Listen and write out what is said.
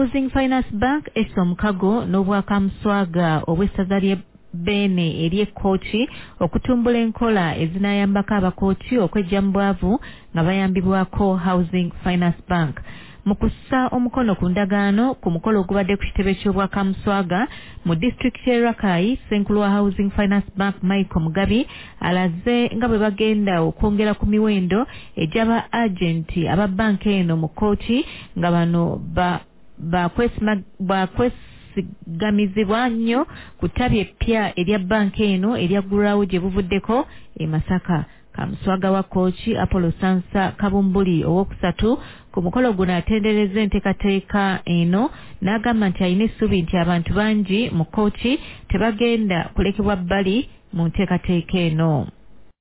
Housing Finance Bank essa mukago n'obwakamuswaga obw'essaza ly'e Bene ery'ekkooti okutumbula enkola ezinayambako abakooti okwejja mu bwavu nga bayambibwako Housing Finance Bank. Mu kussa omukono ku ndagaano ku mukolo ogubadde ku kitebe ky'obwakamuswaga mu disitulikiti y'e Rakai, Ssenkulu wa Housing Finance Bank Michael Mugabi alaze nga bwe bagenda okwongera ku miwendo egy'aba agenti aba banka eno mu kkooti nga bano bakwesigamizibwa nnyo ku ttabi eppya erya banka eno eryaggulwawo gye buvuddeko e Masaka. Kamuswaga wa kkooti Apollo Sansa Kabumbuli owokusatu ku mukolo guno atendereza enteekateeka eno n'agamba nti alina essuubi nti abantu bangi mu kkooti tebagenda kulekebwa bbali mu nteekateeka eno.